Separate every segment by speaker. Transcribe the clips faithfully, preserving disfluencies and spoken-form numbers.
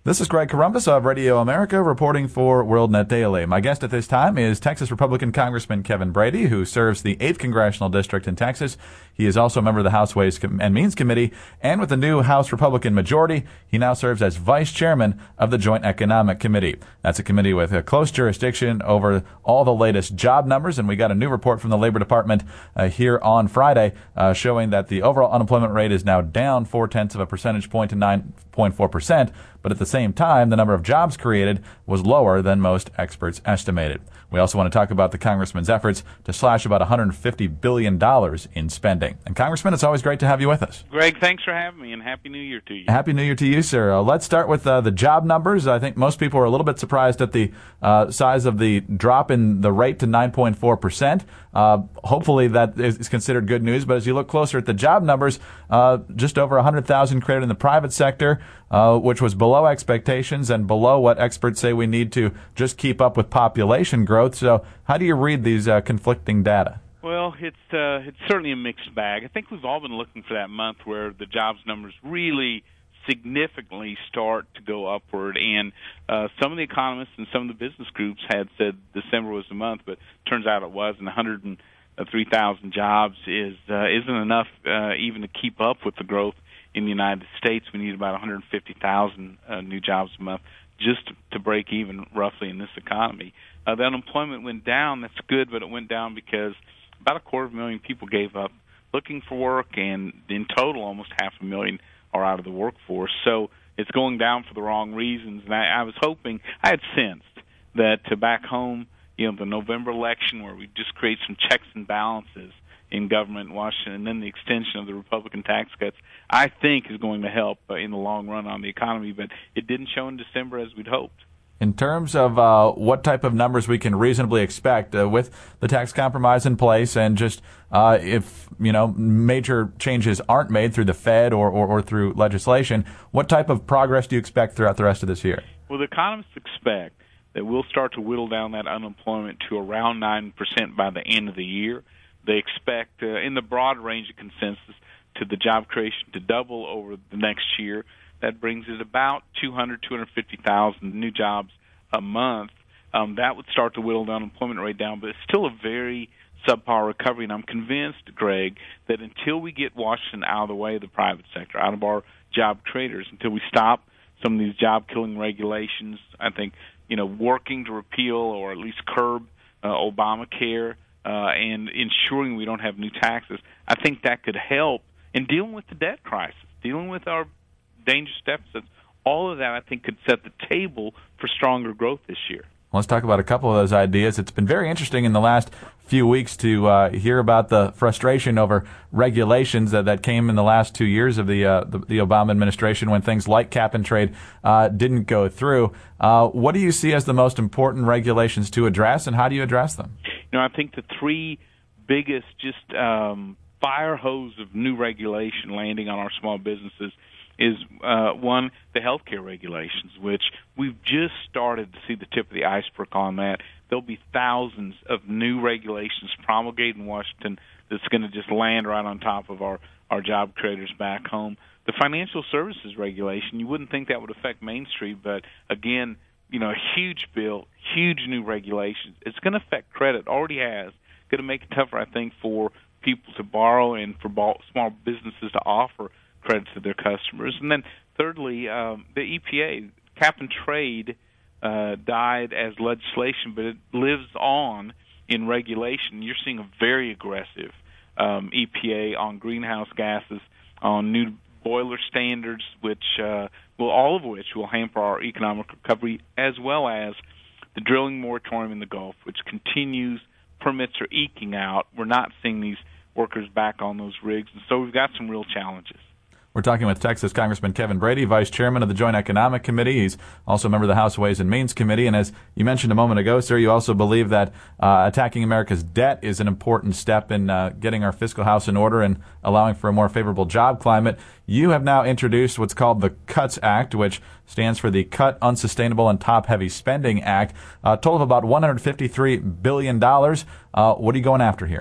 Speaker 1: This is Greg Corombos of Radio America reporting for WorldNet Daily. My guest at this time is Texas Republican Congressman Kevin Brady, who serves the eighth Congressional District in Texas. He is also a member of the House Ways and Means Committee, and with the new House Republican majority, he now serves as Vice Chairman of the Joint Economic Committee. That's a committee with a close jurisdiction over all the latest job numbers, and we got a new report from the Labor Department uh, here on Friday uh, showing that the overall unemployment rate is now down four-tenths of a percentage point to nine point four percent, but at the same time, the number of jobs created was lower than most experts estimated. We also want to talk about the Congressman's efforts to slash about one hundred fifty billion dollars in spending. And Congressman, it's always great to have you with us.
Speaker 2: Greg, thanks for having me, and Happy New Year to you.
Speaker 1: Happy New Year to you, sir. Uh, let's start with uh, the job numbers. I think most people are a little bit surprised at the uh, size of the drop in the rate to nine point four percent. Uh, hopefully that is considered good news, but as you look closer at the job numbers, uh, just over one hundred thousand created in the private sector, uh, which was below expectations and below what experts say we need to just keep up with population growth. So how do you read these uh, conflicting data?
Speaker 2: Well, it's uh, it's certainly a mixed bag. I think we've all been looking for that month where the jobs numbers really significantly start to go upward, and uh, some of the economists and some of the business groups had said December was the month, but turns out it wasn't. one hundred three thousand jobs is uh, isn't enough uh, even to keep up with the growth in the United States. We need about one hundred fifty thousand uh, new jobs a month just to, to break even roughly in this economy. Uh, the unemployment went down. That's good, but it went down because about a quarter of a million people gave up looking for work, and in total almost half a million are out of the workforce. So it's going down for the wrong reasons. And I, I was hoping, I had sensed that to back home, you know, the November election where we just create some checks and balances in government in Washington, and then the extension of the Republican tax cuts, I think is going to help uh, in the long run on the economy. But it didn't show in December as we'd hoped.
Speaker 1: In terms of uh, what type of numbers we can reasonably expect uh, with the tax compromise in place, and just uh, if you know major changes aren't made through the Fed or, or, or through legislation, what type of progress do you expect throughout the rest of this year?
Speaker 2: Well, the economists expect that we'll start to whittle down that unemployment to around nine percent by the end of the year. They expect, uh, in the broad range of consensus, to the job creation to double over the next year. That brings it about two hundred, two hundred fifty thousand new jobs a month. Um, that would start to whittle the unemployment rate down, but it's still a very subpar recovery. And I'm convinced, Greg, that until we get Washington out of the way of the private sector, out of our job creators, until we stop some of these job-killing regulations, I think, you know, working to repeal or at least curb uh, Obamacare uh, and ensuring we don't have new taxes, I think that could help in dealing with the debt crisis, dealing with our dangerous deficits. All of that, I think, could set the table for stronger growth this year.
Speaker 1: Let's talk about a couple of those ideas. It's been very interesting in the last few weeks to uh, hear about the frustration over regulations that, that came in the last two years of the, uh, the the Obama administration when things like cap and trade uh, didn't go through. Uh, what do you see as the most important regulations to address, and how do you address them?
Speaker 2: You know, I think the three biggest just um, fire hose of new regulation landing on our small businesses is, uh, one, the healthcare regulations, which we've just started to see the tip of the iceberg on that. There'll be thousands of new regulations promulgated in Washington that's going to just land right on top of our, our job creators back home. The financial services regulation, you wouldn't think that would affect Main Street, but again, you know, a huge bill, huge new regulations. It's going to affect credit, already has. Going to make it tougher, I think, for people to borrow and for small businesses to offer credit to their customers. And then thirdly, um, the E P A, cap and trade, uh, died as legislation, but it lives on in regulation. You're seeing a very aggressive um, E P A on greenhouse gases, on new boiler standards, which uh, will all of which will hamper our economic recovery, as well as the drilling moratorium in the Gulf, which continues. Permits are eking out. We're not seeing these workers back on those rigs, and so we've got some real challenges.
Speaker 1: We're talking with Texas Congressman Kevin Brady, Vice Chairman of the Joint Economic Committee. He's also a member of the House Ways and Means Committee. And as you mentioned a moment ago, sir, you also believe that uh, attacking America's debt is an important step in uh, getting our fiscal house in order and allowing for a more favorable job climate. You have now introduced what's called the CUTS Act, which stands for the Cut, Unsustainable, and Top-Heavy Spending Act, a total of about one hundred fifty-three billion dollars. Uh, what are you going after here?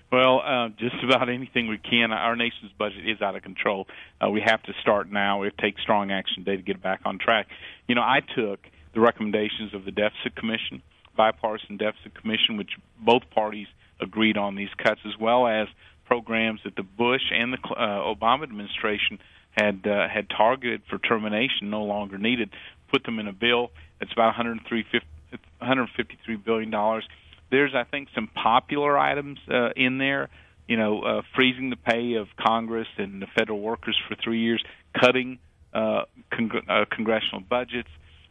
Speaker 2: Well, uh, just about anything we can. Our nation's budget is out of control. Uh, we have to start now. We have to take strong action today to get it back on track. You know, I took the recommendations of the Deficit Commission, Bipartisan Deficit Commission, which both parties agreed on these cuts, as well as programs that the Bush and the uh, Obama administration had uh, had targeted for termination, no longer needed, put them in a bill. It's about one hundred fifty-three billion dollars. There's, I think, some popular items uh, in there, you know, uh, freezing the pay of Congress and the federal workers for three years, cutting uh, con- uh, congressional budgets,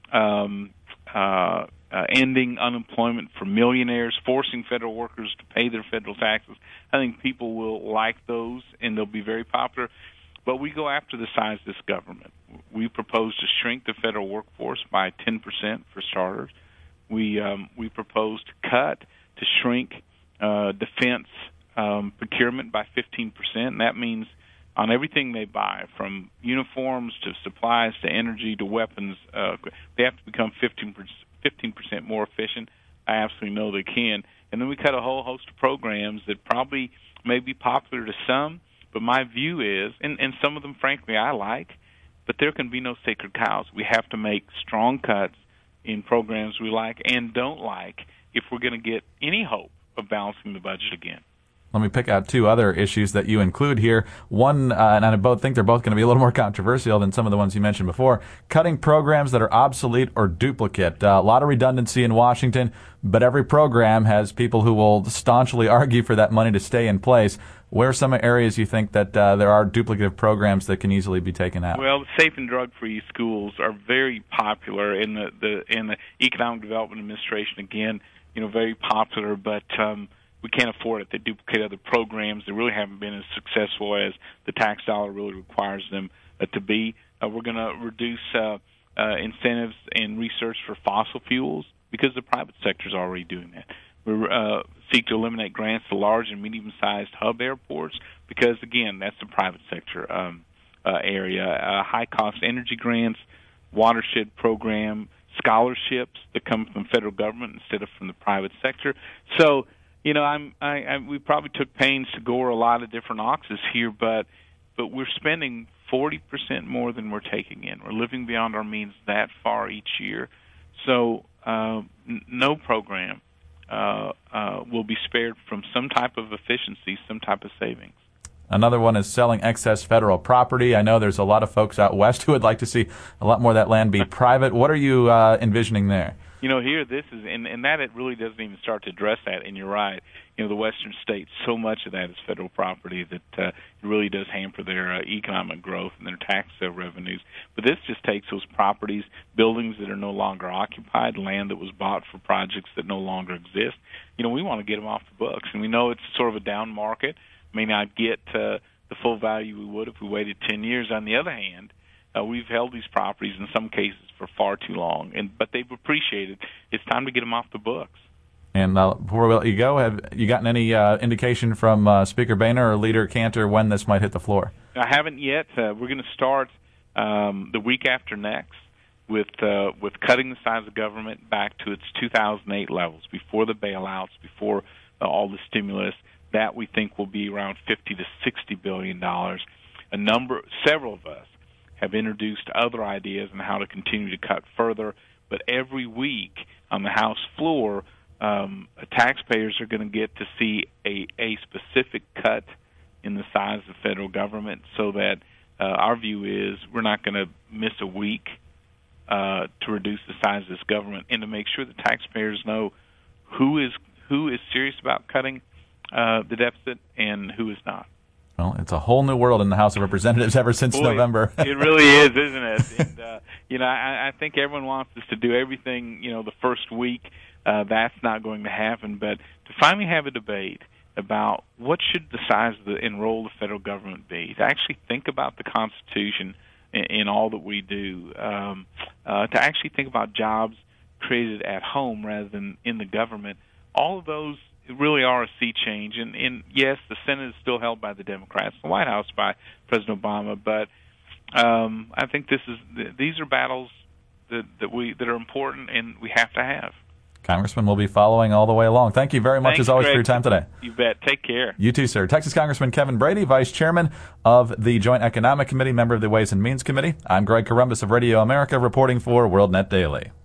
Speaker 2: um, uh, uh, ending unemployment for millionaires, forcing federal workers to pay their federal taxes. I think people will like those, and they'll be very popular. But we go after the size of this government. We propose to shrink the federal workforce by ten percent for starters. We um, we propose to cut, to shrink uh, defense um, procurement by fifteen percent, and that means on everything they buy, from uniforms to supplies to energy to weapons, uh, they have to become fifteen percent more efficient. I absolutely know they can. And then we cut a whole host of programs that probably may be popular to some, but my view is, and, and some of them, frankly, I like, but there can be no sacred cows. We have to make strong cuts in programs we like and don't like if we're going to get any hope of balancing the budget again.
Speaker 1: Let me pick out two other issues that you include here. One, uh, and I both think they're both going to be a little more controversial than some of the ones you mentioned before, cutting programs that are obsolete or duplicate. Uh, a lot of redundancy in Washington, but every program has people who will staunchly argue for that money to stay in place. Where are some areas you think that uh, there are duplicative programs that can easily be taken out?
Speaker 2: Well, the safe and drug-free schools are very popular in the, the in the Economic Development Administration. Again, you know, very popular, but um, we can't afford it. They duplicate other programs. They really haven't been as successful as the tax dollar really requires them uh, to be. Uh, we're going to reduce uh, uh, incentives and research for fossil fuels because the private sector is already doing that. We uh, seek to eliminate grants to large and medium-sized hub airports because, again, that's the private sector um, uh, area. Uh, high-cost energy grants, watershed program, scholarships that come from the federal government instead of from the private sector. So, you know, I'm, I, I, we probably took pains to gore a lot of different oxes here, but but we're spending forty percent more than we're taking in. We're living beyond our means that far each year. So uh, n- no program Uh, uh, will be spared from some type of efficiency, some type of savings.
Speaker 1: Another one is selling excess federal property. I know there's a lot of folks out west who would like to see a lot more of that land be private. What are you uh, envisioning there?
Speaker 2: You know, here this is, and, and that it really doesn't even start to address that, and you're right. You know, the western states, so much of that is federal property that uh, it really does hamper their uh, economic growth and their tax uh, revenues. But this just takes those properties, buildings that are no longer occupied, land that was bought for projects that no longer exist. You know, we want to get them off the books, and we know it's sort of a down market. May not get uh, the full value we would if we waited ten years. On the other hand, Uh, we've held these properties in some cases for far too long, and but they've appreciated. It's time to get them off the books.
Speaker 1: And uh, before we let you go, have you gotten any uh, indication from uh, Speaker Boehner or Leader Cantor when this might hit the floor?
Speaker 2: I haven't yet. Uh, we're going to start um, the week after next with uh, with cutting the size of government back to its two thousand eight levels, before the bailouts, before uh, all the stimulus. That we think will be around fifty to sixty billion dollars. A number, several of us have introduced other ideas on how to continue to cut further, but every week on the House floor, um, taxpayers are going to get to see a, a specific cut in the size of the federal government, so that uh, our view is we're not going to miss a week uh, to reduce the size of this government, and to make sure the taxpayers know who is who is serious about cutting uh, the deficit and who is not.
Speaker 1: Well, it's a whole new world in the House of Representatives ever since
Speaker 2: Boy,
Speaker 1: November.
Speaker 2: It really is, isn't it? And, uh, you know, I, I think everyone wants us to do everything, you know, the first week. Uh, that's not going to happen. But to finally have a debate about what should the size of the and role of the federal government be, to actually think about the Constitution in, in all that we do, um, uh, to actually think about jobs created at home rather than in the government, all of those really are a sea change. And, and yes, the Senate is still held by the Democrats, the White House by President Obama, but um, I think this is these are battles that, that we that are important and we have to have.
Speaker 1: Congressman, we'll be following all the way along. Thank you very much,
Speaker 2: Thanks,
Speaker 1: as always,
Speaker 2: Greg.
Speaker 1: for your time today.
Speaker 2: You bet. Take care.
Speaker 1: You too, sir. Texas Congressman Kevin Brady, Vice Chairman of the Joint Economic Committee, member of the Ways and Means Committee. I'm Greg Corombos of Radio America, reporting for WorldNet Daily.